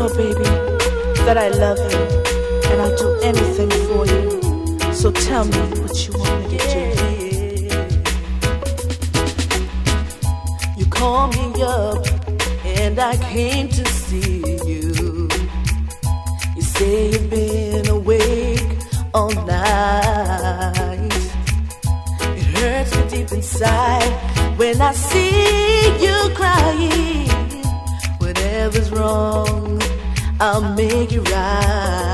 know, baby, that I love you and I'll do anything for you. So tell me what you want me to do. You call me up and I came to see you. You say you've been awake all night. It hurts me deep inside when I see you crying. Whatever's wrong, I'll make it right.